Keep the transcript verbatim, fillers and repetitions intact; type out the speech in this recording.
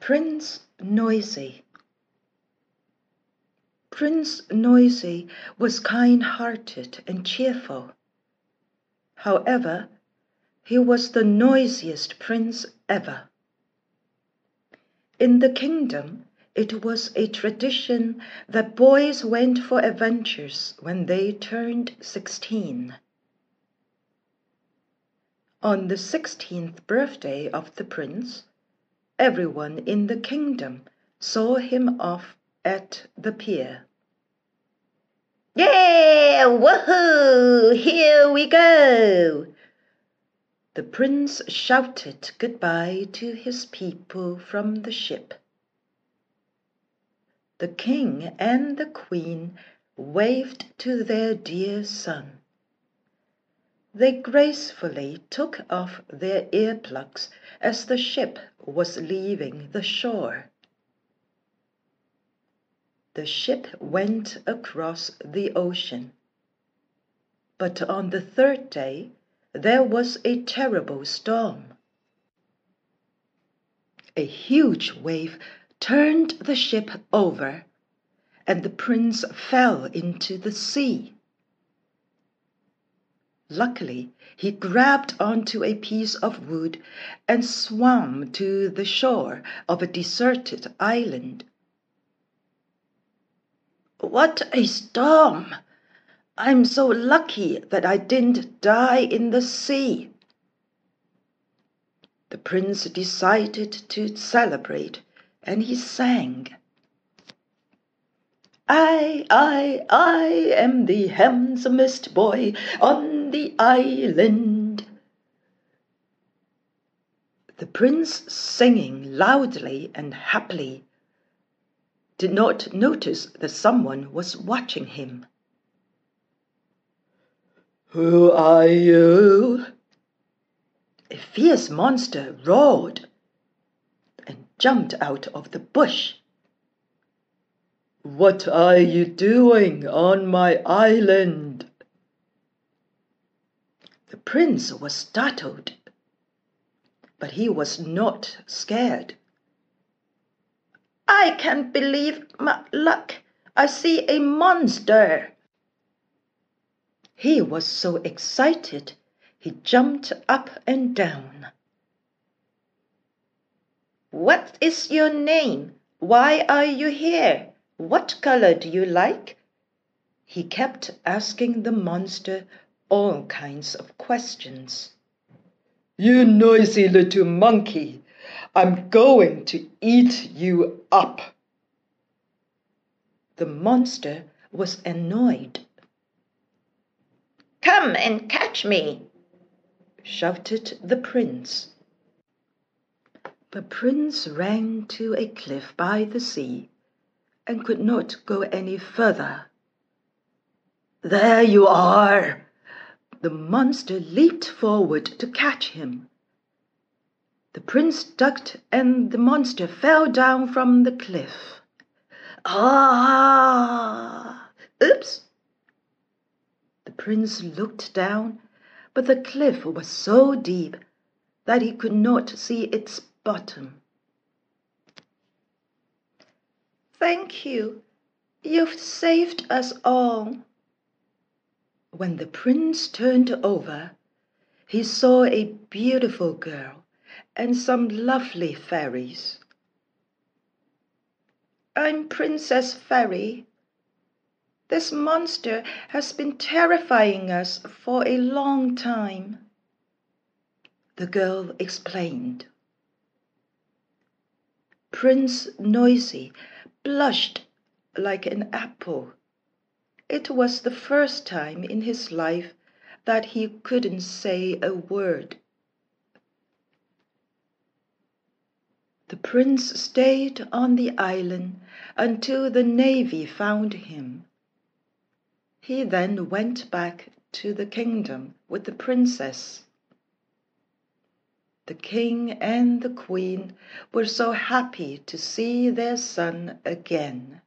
Prince Noisy. Prince Noisy was kind-hearted and cheerful. However, he was the noisiest prince ever. In the kingdom, it was a tradition that boys went for adventures when they turned sixteen. On the sixteenth birthday of the prince, everyone in the kingdom saw him off at the pier. "Yeah! Woohoo! Here we go!" The prince shouted goodbye to his people from the ship. The king and the queen waved to their dear son. They gracefully took off their earplugs as the ship was leaving the shore. The ship went across the ocean. But on the third day, there was a terrible storm. A huge wave turned the ship over, and the prince fell into the sea. Luckily, he grabbed onto a piece of wood and swam to the shore of a deserted island. "What a storm! I'm so lucky that I didn't die in the sea." The prince decided to celebrate, and he sang. "I, I, I am the handsomest boy on the island." The prince, singing loudly and happily, did not notice that someone was watching him. "Who are you?" A fierce monster roared and jumped out of the bush. "What are you doing on my island?" The prince was startled, but he was not scared. "I can't believe my luck. I see a monster." He was so excited, he jumped up and down. "What is your name? Why are you here? What color do you like?" He kept asking the monster all kinds of questions. "You noisy little monkey! I'm going to eat you up." The monster was annoyed. "Come and catch me!" shouted the prince. The prince ran to a cliff by the sea and could not go any further. "There you are!" The monster leaped forward to catch him. The prince ducked and the monster fell down from the cliff. "Ah! Oops!" The prince looked down, but the cliff was so deep that he could not see its bottom. "Thank you. You've saved us all." When the prince turned over, he saw a beautiful girl and some lovely fairies. "I'm Princess Fairy. This monster has been terrifying us for a long time," the girl explained. Prince Noisy blushed like an apple. It was the first time in his life that he couldn't say a word. The prince stayed on the island until the navy found him. He then went back to the kingdom with the princess. The king and the queen were so happy to see their son again.